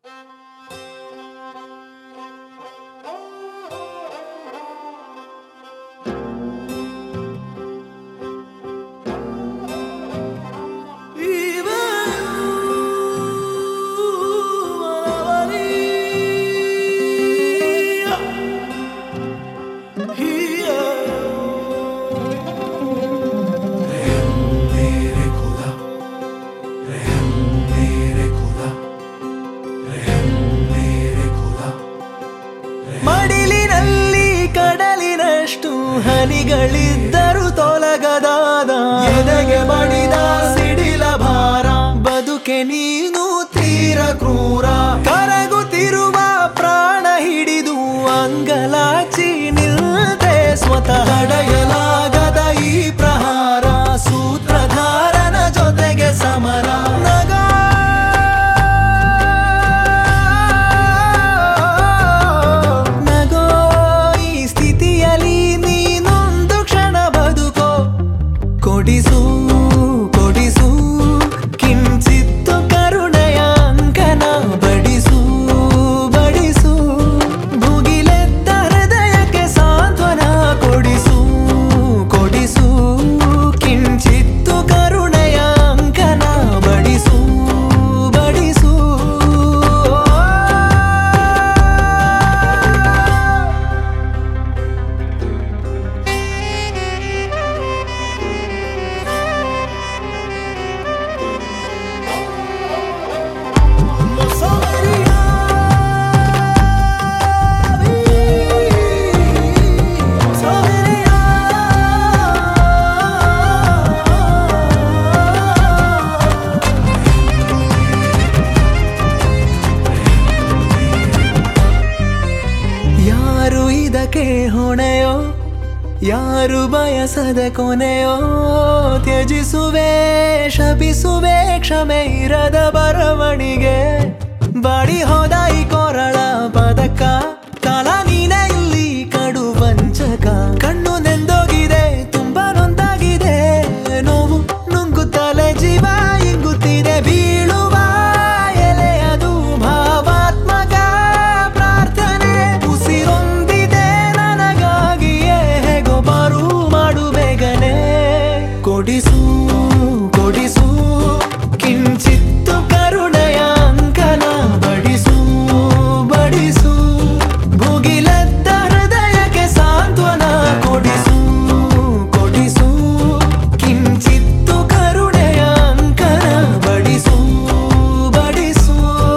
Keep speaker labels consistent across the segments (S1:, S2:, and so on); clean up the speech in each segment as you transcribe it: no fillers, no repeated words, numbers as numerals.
S1: ಮಡಿಲಿನಲ್ಲಿ ಕಡಲಿನಷ್ಟು ಹನಿಗಳಿದ್ದರು ತೊಲಗದಾದ ಎದೆಗೆ ಬಡಿದ ಸಿಡಿಲ ಭಾರ ಬದುಕೆ ನೀನು ತೀರ ಕ್ರೂರ ಕರಗುತ್ತಿರುವ ಪ್ರಾಣ ಹಿಡಿದು ಅಂಗಲಾಚಿ ನಿಲ್ತೆ ಸ್ವತಃ ತಡೆಯಲಾಗದ ಈ ಪ್ರಹಾರ ಸೂತ್ರಧಾರನ ಜೊತೆಗೆ ಸಮರ ಕೊಡಿಸು ಕೊಡಿಸು ಕಿಂಚಿತ್ತು ಕರುಣೆಯ ಅಂಕನ ಬಡಿಸು ಬಡಿಸು ಭುಗಿಲೆದ್ದ ಹೃದಯಕ್ಕೆ ಸಾಂತ್ವನ ಕೊಡಿಸು ಕೊಡಿಸು ಕಿಂಚಿತ್ತು ಕರುಣೆಯ ಅಂಕನ ಬಡಿಸು ಬಡಿಸು ಯಾರು ಇದಕ್ಕೆ ಹೊಣೆಯೋ ಯಾರು ಬಯಸದ ಕೊನೆಯೋ ತ್ಯಜಿಸುವೆ ಶಪಿಸುವೆ ಕ್ಷಮೆ ಇರದ ಬರವಣಿಗೆ ಬಾಡಿ ಹೋದ ಈ ಕೊರಳ ಪದಕ ಕಾಲ ನೀನೇ ಇಲ್ಲಿ ಕಡು ವಂಚಕ ಕಣ್ಣು ನೆಂದೋಗಿದೆ ತುಂಬಾ ನೊಂದಾಗಿದೆ ನೋವು ನುಂಗುತ್ತಲೇ ಜೀವ ಇಂಗುತ್ತಿದೆ ಬೀಳುವ ಎಲೆಯದು ಭಾವಾತ್ಮಕ ಪ್ರಾರ್ಥನೆ ಉಸಿರೊಂದಿದೆ ನನಗಾಗಿಯೇ ಹೇಗೋ ಬಾರು ಮಾಡು ಬೇಗನೆ ಕೊಡಿಸು ಕೊಡಿಸು ಕಿಂಚಿತ್ತು ಕರುಣೆಯ ಅಂಕನ ಬಡಿಸು ಬಡಿಸು ಭುಗಿಲೆದ್ದ ಹೃದಯಕ್ಕೆ ಸಾಂತ್ವನ ಕೊಡಿಸು ಕೊಡಿಸು ಕಿಂಚಿತ್ತು ಕರುಣೆಯ ಅಂಕನ ಬಡಿಸು ಬಡಿಸು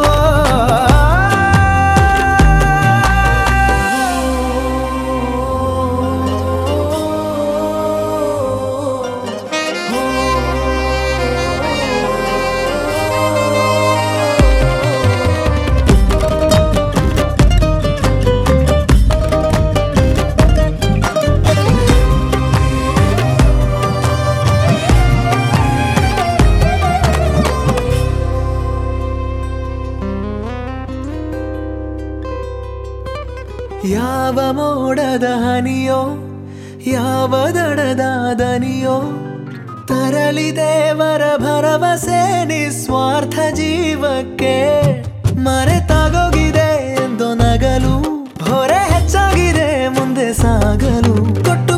S1: ಯಾವ ಮೋಡದ ಹನಿಯೋ ಯಾವ ದಡದ ದನಿಯೋ ತರಲಿ ದೇವರ ಭರವಸೆ ನಿಸ್ವಾರ್ಥ ಜೀವಕ್ಕೆ ಮರೆತಾಗೋಗಿದೆ ಎಂದು ನಗಲು ಹೊರೆ ಹೆಚ್ಚಾಗಿದೆ ಮುಂದೆ ಸಾಗಲು ಕೊಟ್ಟು